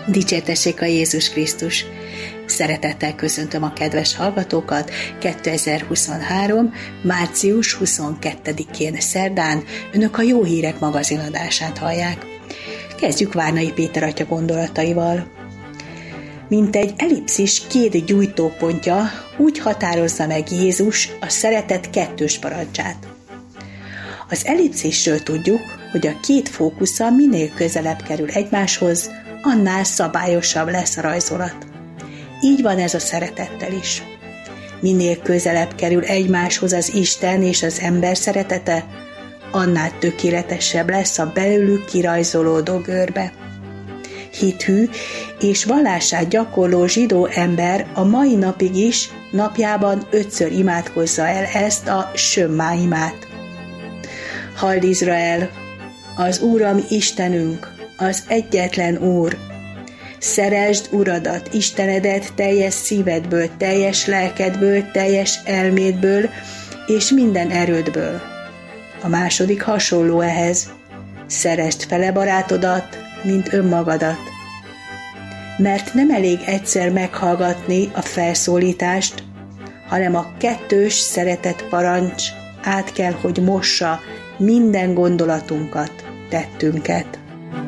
Dicsértessék a Jézus Krisztus! Szeretettel köszöntöm a kedves hallgatókat 2023. március 22-én szerdán Önök a Jó Hírek magazinadását hallják. Kezdjük Várnai Péter atya gondolataival. Mint egy ellipszis két gyújtópontja, úgy határozza meg Jézus a szeretet kettős parancsát. Az ellipszisről tudjuk, hogy a két fókusza minél közelebb kerül egymáshoz, annál szabályosabb lesz a rajzolat. Így van ez a szeretettel is. Minél közelebb kerül egymáshoz az Isten és az ember szeretete, annál tökéletesebb lesz a belőlük kirajzolódó görbe. Hithű és vallását gyakorló zsidó ember a mai napig is napjában 5-ször imádkozza el ezt a Sömmá imát. Halld Izrael, az Úr a mi Istenünk, az egyetlen Úr. Szeresd Uradat, Istenedet teljes szívedből, teljes lelkedből, teljes elmédből és minden erődből. A második hasonló ehhez. Szeresd fele barátodat, mint önmagadat. Mert nem elég egyszer meghallgatni a felszólítást, hanem a kettős szeretet parancs át kell, hogy mossa minden gondolatunkat, tettünket.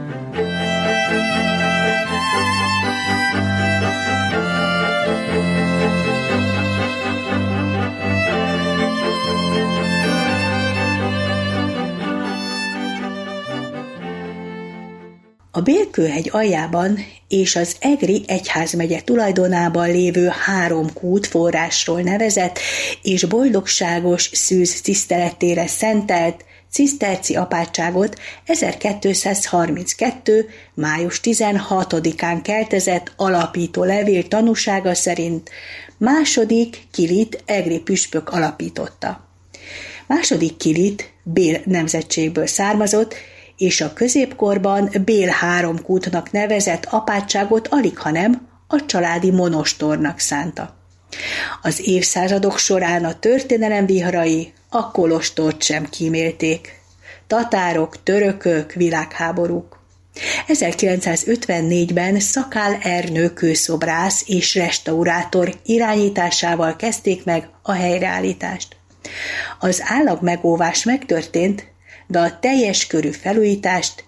A Bélkőhegy aljában és az Egri egyházmegye tulajdonában lévő 3 kút forrásról nevezett és boldogságos szűz tiszteletére szentelt ciszterci apátságot 1232. május 16-án keltezett alapító levél tanúsága szerint második Kilit egri püspök alapította. Második Kilit Bél nemzetségből származott, és a középkorban Bél 3 kútnak nevezett apátságot alighanem a családi monostornak szánta. Az évszázadok során a történelem viharai a kolostort sem kímélték. Tatárok, törökök, világháborúk. 1954-ben Szakál Ernő kőszobrász és restaurátor irányításával kezdték meg a helyreállítást. Az állagmegóvás megtörtént, de a teljes körű felújítást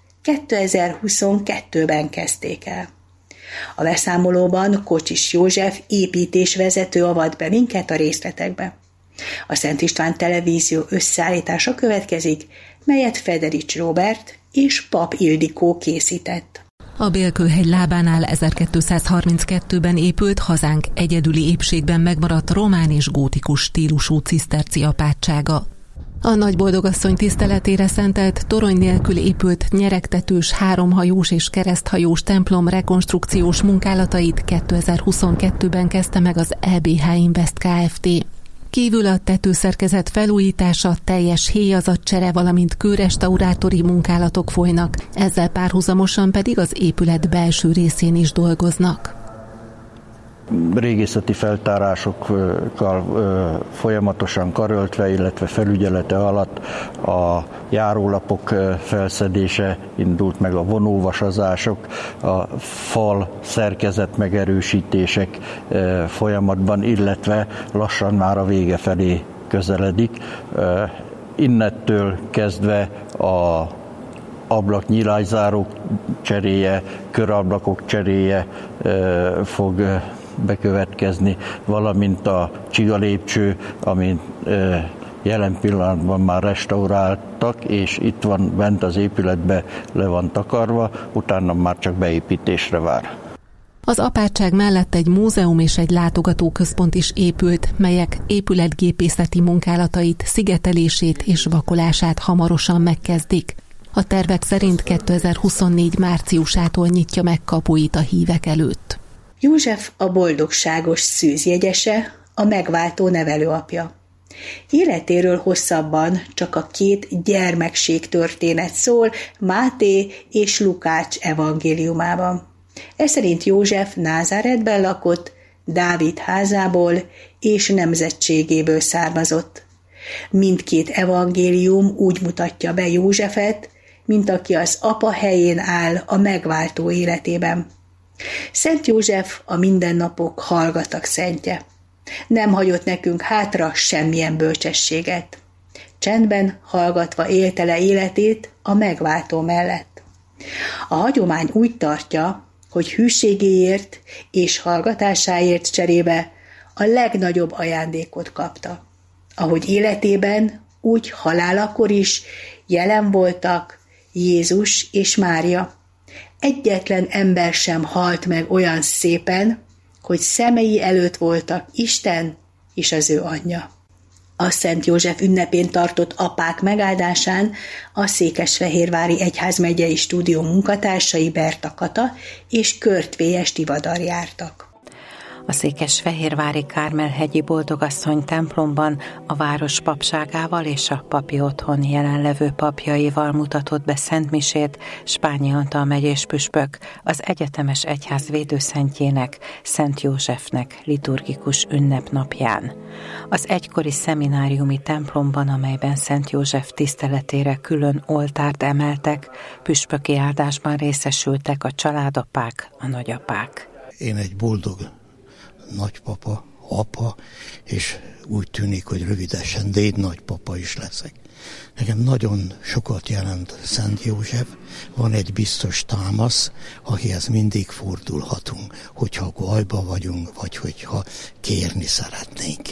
2022-ben kezdték el. A beszámolóban Kocsis József építésvezető avat be minket a részletekbe. A Szent István Televízió összeállítása következik, melyet Federics Róbert és Pap Ildikó készített. A Bélkőhegy lábánál 1232-ben épült, hazánk egyedüli épségben megmaradt román és gótikus stílusú ciszterci apátsága. A Nagyboldogasszony tiszteletére szentelt, torony nélkül épült nyeregtetős 3-hajós és kereszthajós templom rekonstrukciós munkálatait 2022-ben kezdte meg az EBH Invest Kft. Kívül a tetőszerkezet felújítása, teljes héjazatcsere, valamint kőrestaurátori munkálatok folynak, ezzel párhuzamosan pedig az épület belső részén is dolgoznak. Régészeti feltárásokkal folyamatosan karöltve, illetve felügyelete alatt a járólapok felszedése indult meg, a vonóvasazások, a fal szerkezet megerősítések folyamatban, illetve lassan már a vége felé közeledik. Innettől kezdve a ablaknyílászárók cseréje, körablakok cseréje fog bekövetkezni, valamint a csigalépcső, amit jelen pillanatban már restauráltak, és itt van bent az épületbe, le van takarva, utána már csak beépítésre vár. Az apátság mellett egy múzeum és egy látogatóközpont is épült, melyek épületgépészeti munkálatait, szigetelését és vakolását hamarosan megkezdik. A tervek szerint 2024 márciusától nyitja meg kapuit a hívek előtt. József a boldogságos szűz jegyese, a megváltó nevelőapja. Életéről hosszabban csak a 2 gyermekség történet szól Máté és Lukács evangéliumában. Ez szerint József Názáretben lakott, Dávid házából és nemzetségéből származott. Mindkét evangélium úgy mutatja be Józsefet, mint aki az apa helyén áll a megváltó életében. Szent József a mindennapok hallgatag szentje. Nem hagyott nekünk hátra semmilyen bölcsességet. Csendben hallgatva élte le életét a megváltó mellett. A hagyomány úgy tartja, hogy hűségéért és hallgatásáért cserébe a legnagyobb ajándékot kapta. Ahogy életében, úgy halálakor is jelen voltak Jézus és Mária. Egyetlen ember sem halt meg olyan szépen, hogy szemei előtt voltak Isten és az ő anyja. A Szent József ünnepén tartott apák megáldásán a Székesfehérvári Egyházmegyei Stúdió munkatársai Berta Kata és Körtvélyes Tivadar jártak. A székesfehérvári Kármel-hegyi Boldogasszony templomban a város papságával és a papi otthon jelenlevő papjaival mutatott be szentmisét Spányi Antal megyés püspök az egyetemes egyház védőszentjének, Szent Józsefnek liturgikus ünnepnapján. Az egykori szemináriumi templomban, amelyben Szent József tiszteletére külön oltárt emeltek, püspöki áldásban részesültek a családapák, a nagyapák. Én egy boldog nagypapa, apa, és úgy tűnik, hogy rövidesen dédnagypapa is leszek. Nekem nagyon sokat jelent Szent József, van egy biztos támasz, akihez mindig fordulhatunk, hogyha bajba vagyunk, vagy hogyha kérni szeretnénk.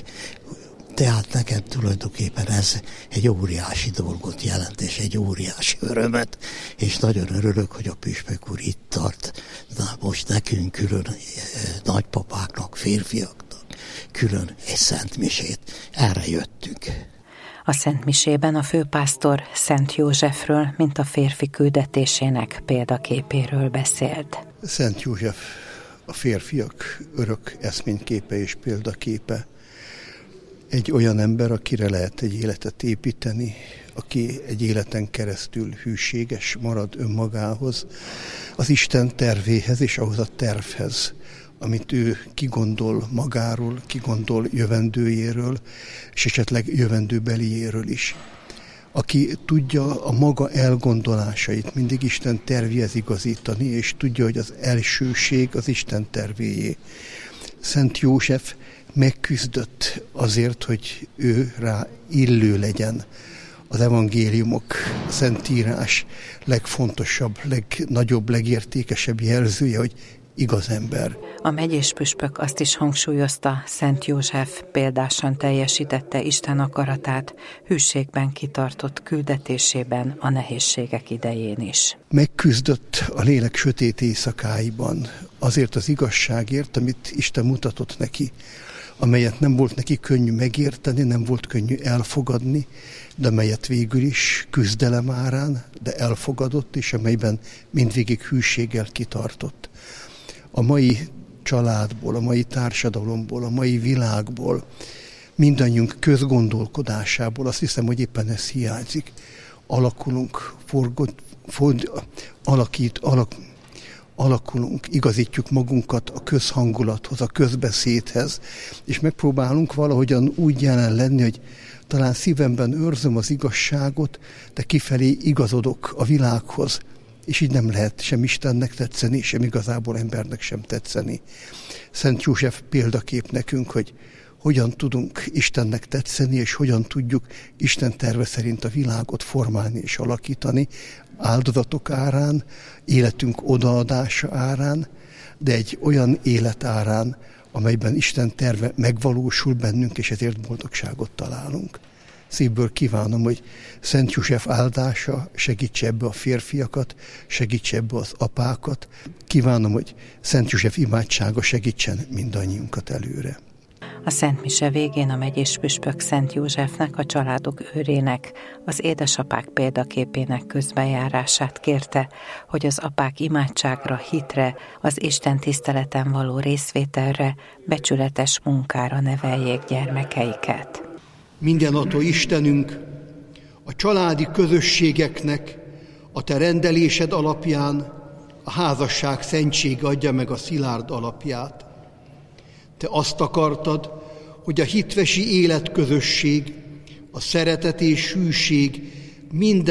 Tehát nekem tulajdonképpen ez egy óriási dolgot jelent, és egy óriási örömet, és nagyon örülök, hogy a püspök úr itt tart. Na, most nekünk külön nagypapáknak, férfiaknak külön egy szentmisét. Erre jöttünk. A szentmisében a főpásztor Szent Józsefről, mint a férfi küldetésének példaképéről beszélt. Szent József a férfiak örök eszményképe és példaképe. Egy olyan ember, akire lehet egy életet építeni, aki egy életen keresztül hűséges marad önmagához, az Isten tervéhez és ahhoz a tervhez, amit ő kigondol magáról, kigondol jövendőjéről, és esetleg jövendőbeliéről is. Aki tudja a maga elgondolásait mindig Isten tervéhez igazítani, és tudja, hogy az elsőség az Isten tervéjé. Szent József megküzdött azért, hogy ő rá illő legyen az evangéliumok, a Szentírás legfontosabb, legnagyobb, legértékesebb jelzője, hogy igaz ember. A megyés püspök azt is hangsúlyozta, Szent József példásan teljesítette Isten akaratát, hűségben kitartott küldetésében a nehézségek idején is. Megküzdött a lélek sötét éjszakáiban azért az igazságért, amit Isten mutatott neki, amelyet nem volt neki könnyű megérteni, nem volt könnyű elfogadni, de amelyet végül is küzdelem árán, de elfogadott, és amelyben mindvégig hűséggel kitartott. A mai családból, a mai társadalomból, a mai világból, mindannyiunk közgondolkodásából azt hiszem, hogy éppen ez hiányzik. Alakulunk, igazítjuk magunkat a közhangulathoz, a közbeszédhez, és megpróbálunk valahogyan úgy jelen lenni, hogy talán szívemben őrzöm az igazságot, de kifelé igazodok a világhoz, és így nem lehet sem Istennek tetszeni, sem igazából embernek sem tetszeni. Szent József példakép nekünk, hogy hogyan tudunk Istennek tetszeni, és hogyan tudjuk Isten terve szerint a világot formálni és alakítani, áldozatok árán, életünk odaadása árán, de egy olyan élet árán, amelyben Isten terve megvalósul bennünk, és ezért boldogságot találunk. Szívből kívánom, hogy Szent József áldása segítse ebbe a férfiakat, segítse ebbe az apákat. Kívánom, hogy Szent József imádsága segítsen mindannyiunkat előre. A Szent Mise végén a megyés püspök Szent Józsefnek, a családok őrének, az édesapák példaképének közbenjárását kérte, hogy az apák imádságra, hitre, az Isten tiszteleten való részvételre, becsületes munkára neveljék gyermekeiket. Mindenható Istenünk, a családi közösségeknek a Te rendelésed alapján a házasság szentsége adja meg a szilárd alapját. Te azt akartad, hogy a hitvesi életközösség, a szeretet és hűség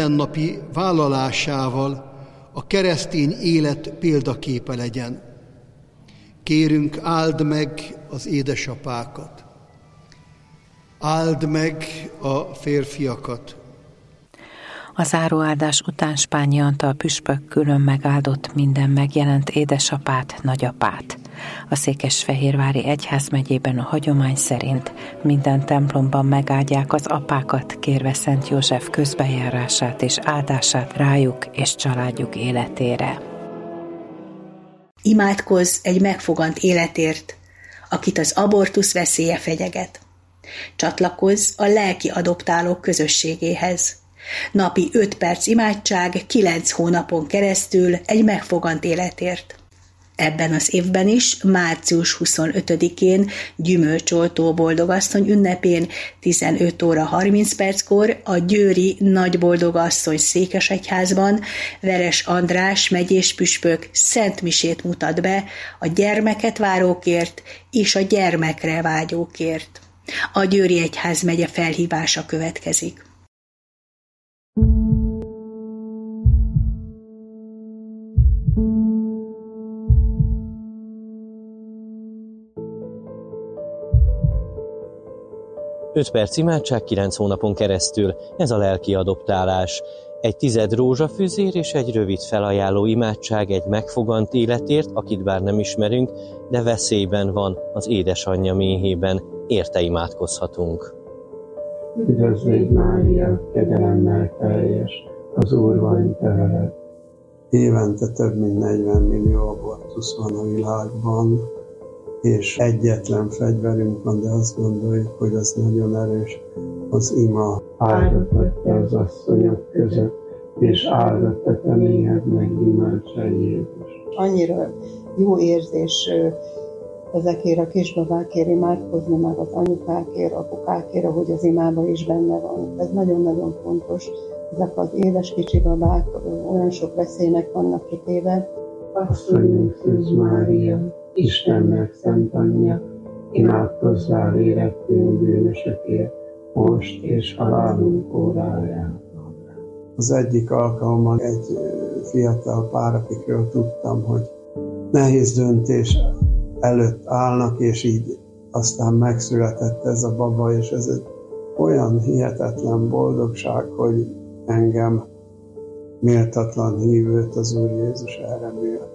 mindennapi vállalásával a keresztény élet példaképe legyen. Kérünk, áld meg az édesapákat, áld meg a férfiakat. A záróáldás után Spányi Antal püspök külön megáldott minden megjelent édesapát, nagyapát. A Székesfehérvári egyházmegyében a hagyomány szerint minden templomban megáldják az apákat, kérve Szent József közbejárását és áldását rájuk és családjuk életére. Imádkozz egy megfogant életért, akit az abortusz veszélye fenyeget. Csatlakozz a lelki adoptálók közösségéhez. Napi 5 perc imádság 9 hónapon keresztül egy megfogant életért. Ebben az évben is, március 25-én Gyümölcsoltó Boldogasszony ünnepén 15 óra 30 perckor a győri Nagyboldogasszony székesegyházban Veres András megyés püspök szentmisét mutat be a gyermeket várókért és a gyermekre vágyókért. A Győri Egyházmegye felhívása következik. Öt perc imádság 9 hónapon keresztül, ez a lelki adoptálás. Egy 10 rózsafüzér és egy rövid felajánló imádság egy megfogant életért, akit bár nem ismerünk, de veszélyben van az édesanyja méhében. Érte imádkozhatunk. Üdvözl légy Mária, kegyelemmel teljes, az Úr van te veled. Évente több mint 40 millió abortusz van a világban, és egyetlen fegyverünk van, de azt gondoljuk, hogy az nagyon erős, az ima. Áldott vagy te az asszonyok között, és áldott a te méhed meggyümölcse Jézus. Annyira jó érzés ezekért a kisbabákért imádkozni, meg az anyukákért, apukákért, ahogy az imában is benne van. Ez nagyon-nagyon fontos. Ezek az édes kicsi babák olyan sok veszélynek vannak kitéve. Asszonyunk Szűz Mária, Istennek szent anyja, imádkozzál érettünk bűnösökért, most és halálunk óráján. Az egyik alkalommal egy fiatal pár, akikről tudtam, hogy nehéz döntés előtt állnak, és így aztán megszületett ez a baba, és ez egy olyan hihetetlen boldogság, hogy engem méltatlan hívőt az Úr Jézus erre méltat.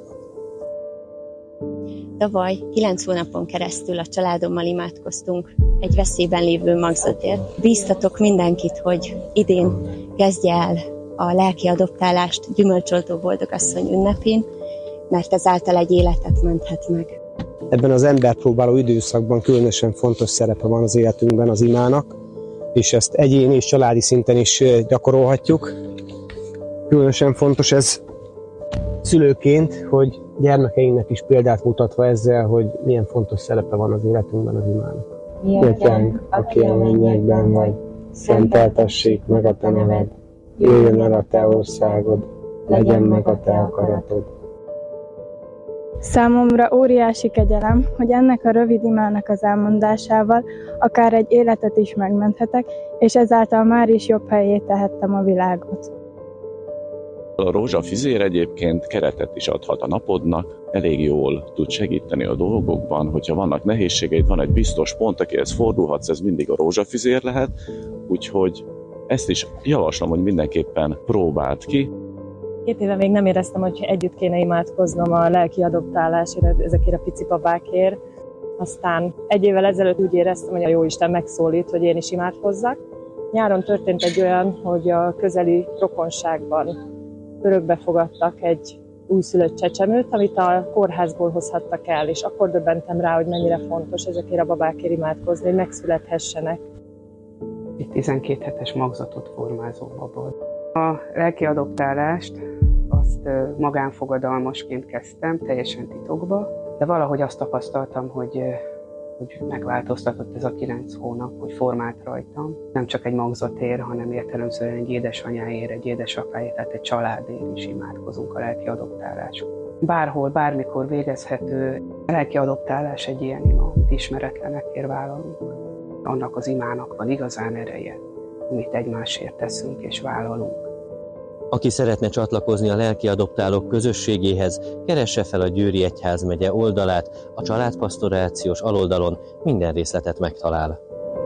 Tavaly 9 hónapon keresztül a családommal imádkoztunk egy veszélyben lévő magzatért. Bíztatok mindenkit, hogy idén kezdje el a lelki adoptálást Gyümölcsoltó Boldogasszony ünnepén, mert ezáltal egy életet menthet meg. Ebben az emberpróbáló időszakban különösen fontos szerepe van az életünkben az imának, és ezt egyéni és családi szinten is gyakorolhatjuk. Különösen fontos ez szülőként, hogy gyermekeinknek is példát mutatva ezzel, hogy milyen fontos szerepe van az életünkben az imának. Mi atyánk, aki a mennyekben vagy, szenteltessék meg a te neved, jöjjön el a te országod, legyen meg a te akaratod. Számomra óriási kegyelem, hogy ennek a rövid imának az elmondásával akár egy életet is megmenthetek, és ezáltal már is jobb helyé tehettem a világot. A rózsafüzér egyébként keretet is adhat a napodnak, elég jól tud segíteni a dolgokban, hogyha vannak nehézségeid, van egy biztos pont, akihez fordulhatsz, ez mindig a rózsafüzér lehet, úgyhogy ezt is javaslom, hogy mindenképpen próbáld ki. 2 éve még nem éreztem, hogy együtt kéne imádkoznom a lelki adoptálásért, ezekért a pici babákért. Aztán 1 évvel ezelőtt úgy éreztem, hogy a Jóisten megszólít, hogy én is imádkozzak. Nyáron történt egy olyan, hogy a közeli rokonságban örökbe fogadtak egy újszülött csecsemőt, amit a kórházból hozhattak el, és akkor döbbentem rá, hogy mennyire fontos ezekért a babákért imádkozni, hogy megszülethessenek. Egy 12 hetes magzatot formázó baba. A lelki adoptálást azt magánfogadalmasként kezdtem, teljesen titokba, de valahogy azt tapasztaltam, hogy megváltoztatott ez a 9 hónap, hogy formált rajtam. Nem csak egy magzatért, hanem értelemszerűen egy édesanyáért, egy édesapáért, tehát egy családért is imádkozunk a lelki adoptálásról. Bárhol, bármikor végezhető a lelki adoptálás egy ilyen ima, amit ismeretlenekért vállalunk. Annak az imának van igazán ereje, amit egymásért teszünk és vállalunk. Aki szeretne csatlakozni a lelkiadoptálók közösségéhez, keresse fel a Győri Egyházmegye oldalát, a családpastorációs aloldalon minden részletet megtalál.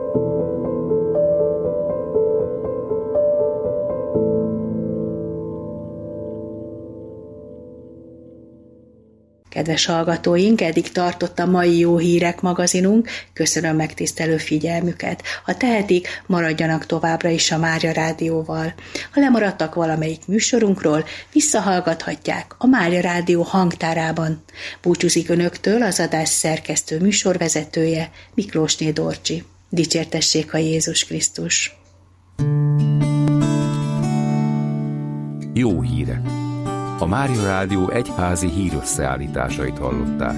Kedves hallgatóink, eddig tartott a mai Jó Hírek magazinunk, köszönöm megtisztelő figyelmüket. Ha tehetik, maradjanak továbbra is a Mária Rádióval. Ha lemaradtak valamelyik műsorunkról, visszahallgathatják a Mária Rádió hangtárában. Búcsúzik önöktől az adás szerkesztő műsorvezetője, Miklósné Dorcsi. Dicsértessék a Jézus Krisztus! Jó hírek! A Mária Rádió egyházi hírösszeállításait hallották.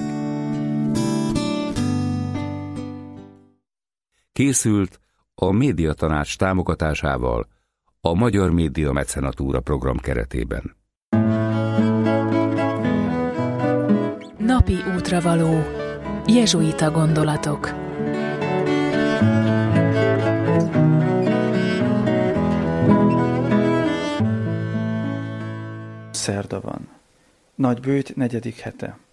Készült a Médiatanács támogatásával a Magyar Média Mecenatúra program keretében. Napi útravaló. Jezsuita gondolatok. Szerda van. Nagybőjt 4. hete.